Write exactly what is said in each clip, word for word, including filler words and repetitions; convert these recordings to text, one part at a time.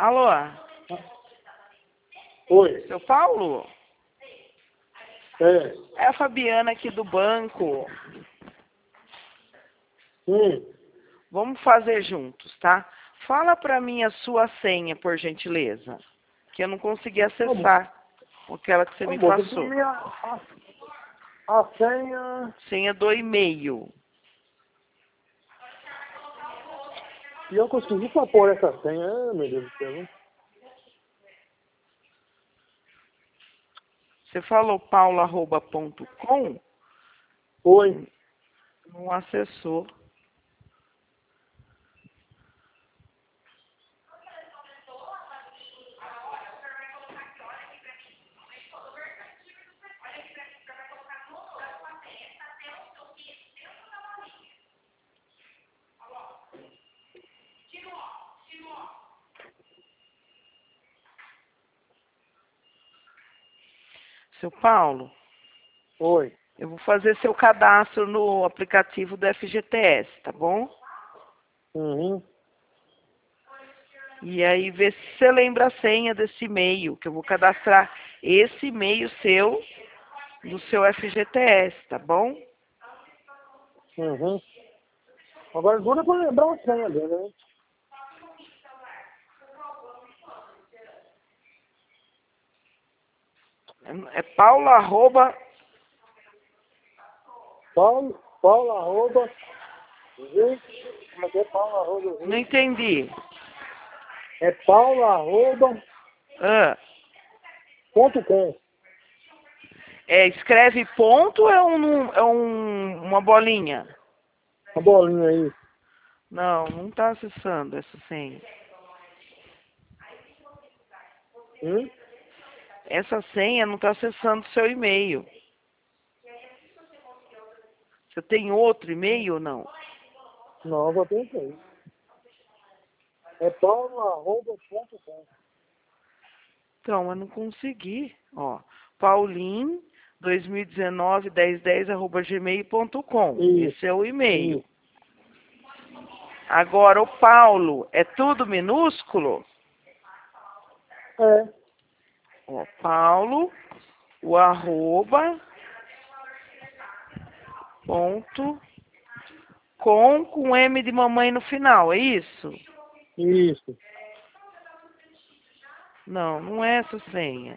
Alô? Oi. Seu Paulo? É. É a Fabiana aqui do banco. Hum. Vamos fazer juntos, tá? Fala pra mim a sua senha, por gentileza. Que eu não consegui acessar aquela que você me Amor, passou. minha, a, a senha... Senha do e-mail. E eu consegui só pôr essa senha. Ah, meu Deus do céu. Você falou paulo arroba ponto com? Oi. Não acessou. Seu Paulo, Oi. eu vou fazer seu cadastro no aplicativo do F G T S, tá bom? Uhum. E aí vê se você lembra a senha desse e-mail, que eu vou cadastrar esse e-mail seu do seu F G T S, tá bom? Uhum. Agora dura pra lembrar a senha dele, né? É paulo arroba... Paulo, Paulo arroba... Gente, como é que é Paulo arroba... Não entendi. É Paulo arroba... Ah, Ponto com. é, escreve ponto ou é, um, é um, uma bolinha? A bolinha aí. Não, não está acessando essa senha. Hum? Essa senha não está acessando o seu e-mail. Você tem outro e-mail ou não? Não, eu só tenho isso aí. É Paulo arroba ponto com. Então, eu não consegui. Ó, Paulim dois mil e dezenove, dez dez, arroba gmail ponto com. Isso. Esse é o e-mail. Isso. Agora, o Paulo, é tudo minúsculo? É. Ó, Paulo, o arroba, ponto, com, com M de mamãe no final, é isso? Isso. Não, não é essa senha.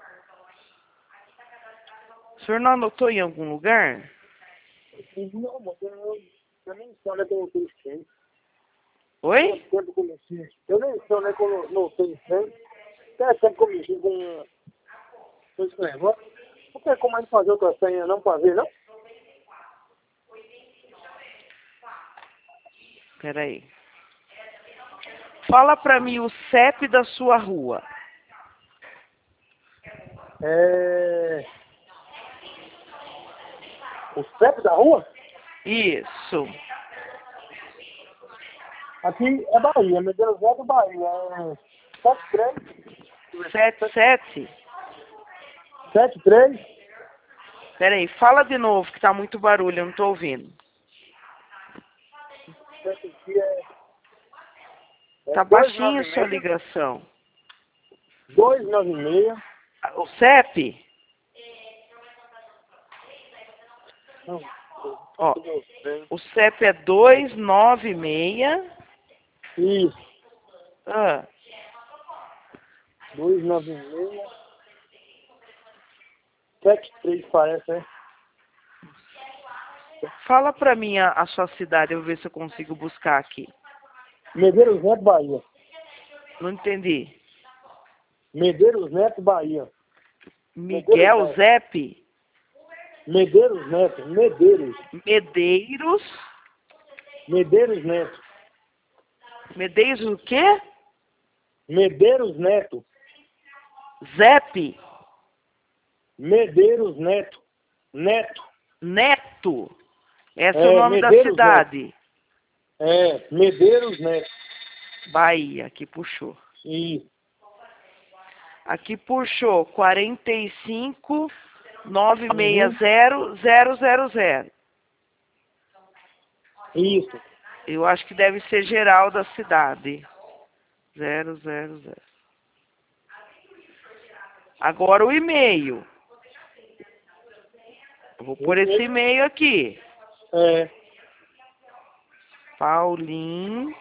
O senhor não anotou em algum lugar? Não, mas eu, eu nem sei onde é que eu não tenho senha. Oi? Tanto tempo que eu mexi. Eu nem sei onde é que eu não, não tenho senha. Até tempo que eu mexi com com esse negócio. Não tem como a gente fazer outra senha não pra ver, não? Peraí. Fala pra mim o C E P da sua rua. É... O C E P da rua? Isso. Aqui é Bahia, Medeiros Neto, Bahia. É sete três. Sete, sete. sete três. Peraí, fala de novo que tá muito barulho, eu não tô ouvindo. Esse aqui é... é Tá baixinho a sua ligação. dois nove seis. O C E P? Não. Ó, o C E P é dois nove seis. Isso. Ah, dois nove seis. sete três parece, né? fala pra mim a, a sua cidade, eu vou ver se eu consigo buscar aqui. Medeiros Neto, Bahia. Não entendi. Medeiros Neto, Bahia. Miguel Zep? Medeiros Neto. Medeiros. Medeiros? Medeiros Neto. Medeiros o quê? Medeiros Neto. Zep? Medeiros Neto. Neto. Neto? Esse é, É, o nome da Medeiros cidade. É, Medeiros Neto. Bahia, aqui puxou. Isso. Aqui puxou quarenta e cinco, novecentos e sessenta, zero zero zero. Isso. Eu acho que deve ser geral da cidade. Zero, zero, zero. Agora o e-mail. Eu vou pôr esse e-mail aqui. É. Paulinho.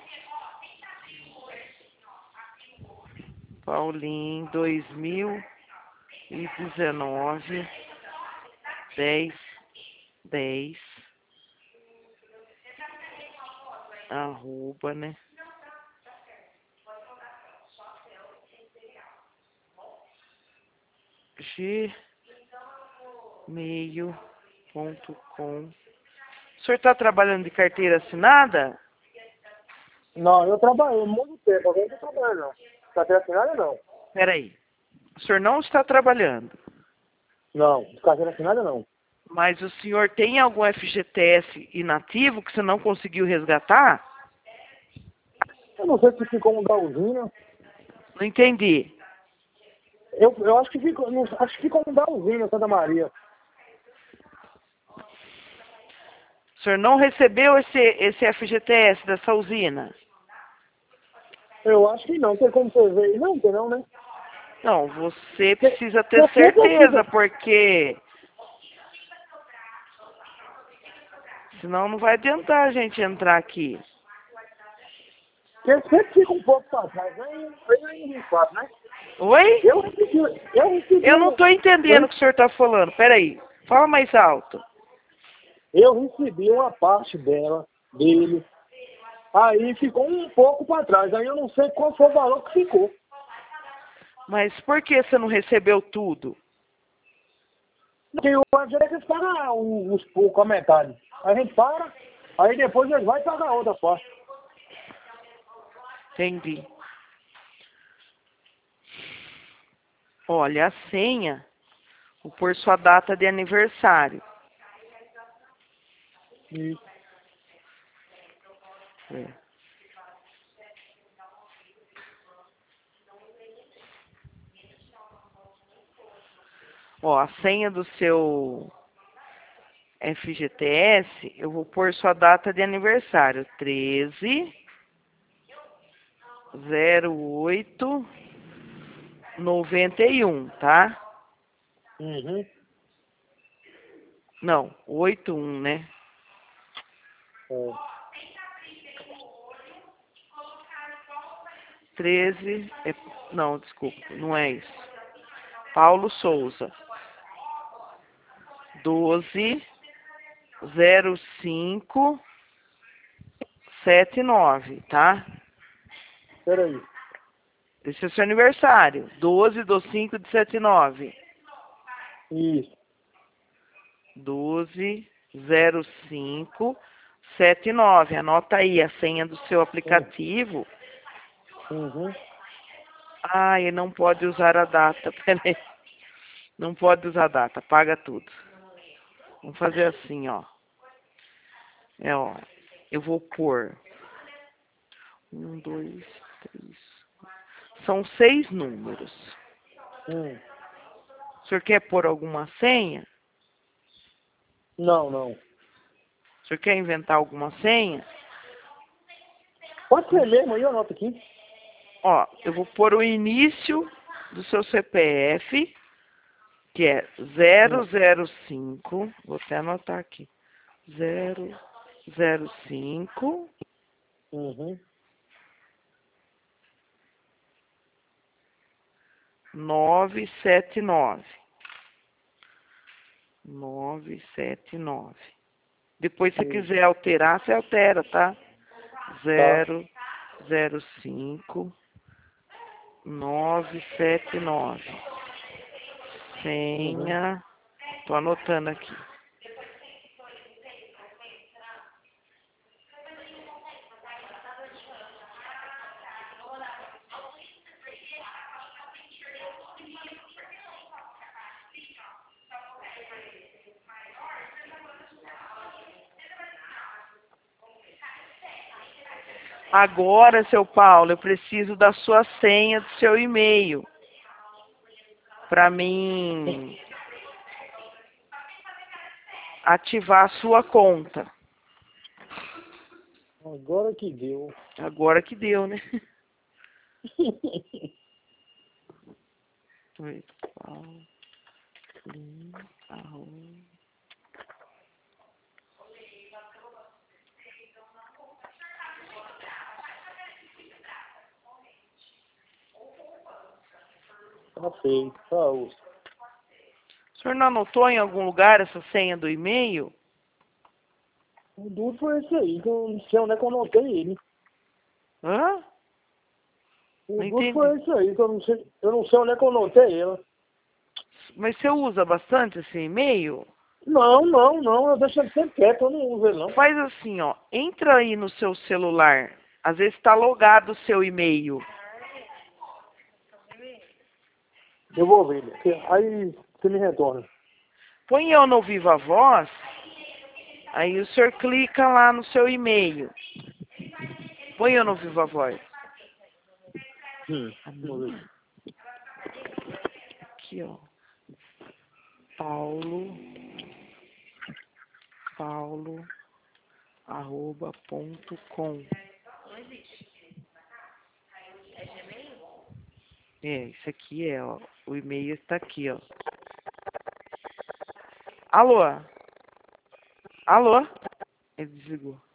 Paulinho dois mil e dezenove. Dez. Dez. Arroba, né? gmail ponto com. O senhor está trabalhando de carteira assinada? Não, eu trabalhei muito tempo, agora não tô trabalhando não. Carteira assinada não. Peraí. O senhor não está trabalhando. Não, de carteira assinada não. Mas o senhor tem algum F G T S inativo que você não conseguiu resgatar? Eu não sei se ficou um da usina. Não entendi. Eu, eu acho que ficou, não, acho que ficou um da usina, Santa Maria. O senhor não recebeu esse, esse F G T S dessa usina? Eu acho que não, tem como você ver. Não, tem não, né? Não, você precisa ter Você certeza, precisa. porque senão não vai adiantar a gente entrar aqui. Porque sempre fica um pouco pra trás, né? Foi em vinte e quatro, né? Oi? Eu recebi, eu recebi, Eu não estou entendendo o que o senhor está falando. Peraí, fala mais alto. eu recebi uma parte dela, dele. Aí ficou um pouco pra trás. Aí eu não sei qual foi o valor que ficou. Mas por que você não recebeu tudo? Porque o direito paga os poucos, a metade. A gente para, aí depois eles vão pagar a outra parte. Entendi. Olha, a senha, vou pôr sua data de aniversário. Isso. É. Ó, a senha do seu F G T S, eu vou pôr sua data de aniversário. treze, zero oito, noventa e um, tá? Uhum. Não, oitenta e um, né? É. treze, é, não, desculpa, não é isso. Paulo Souza. doze, zero cinco, setenta e nove, tá? Peraí. Esse é o seu aniversário. doze do cinco de setenta e nove. Isso. doze, zero cinco, setenta e nove. Anota aí a senha do seu aplicativo. Uhum. Ah, ele não pode usar a data. Peraí. Não pode usar a data. Paga tudo. Vamos fazer assim, ó. É, ó. Eu vou pôr. Um, dois, três. São seis números. Hum. O senhor quer pôr alguma senha? Não, não. O senhor quer inventar alguma senha? Pode ser mesmo, aí eu anoto aqui. Ó, eu vou pôr o início do seu C P F, que é zero zero cinco, vou até anotar aqui, zero zero cinco, Uhum. nove sete nove. nove sete nove. Depois, se Isso. quiser alterar, você altera, tá? Tá. zero zero cinco, nove sete nove. Uhum. Senha. Tô anotando aqui. Agora, seu Paulo, eu preciso da sua senha do seu e-mail. Para mim ativar a sua conta. Agora que deu. Agora que deu, né? Oi, Paulo. Arroba. Tá feito, tá, Augusto. O senhor não anotou em algum lugar essa senha do e-mail? O duro foi esse aí, que eu não sei onde é que eu anotei ele. Hã? O Não duro entendi. foi esse aí, que eu não sei, eu não sei onde é que eu anotei ele. Mas você usa bastante esse e-mail? Não, não, não, eu deixo ele sempre quieto, eu não uso ele não. Faz assim, ó. Entra aí no seu celular. Às vezes está logado o seu e-mail. Eu vou ver ele. Aí você me retorna. Põe eu no Viva Voz. Aí o senhor clica lá no seu e-mail. Põe eu no Viva Voz. Hum, vamos ver. Aqui, ó. Paulo. Paulo. Arroba ponto com. É, isso aqui é, ó. O e-mail está aqui, ó. Alô? Alô? Ele desligou.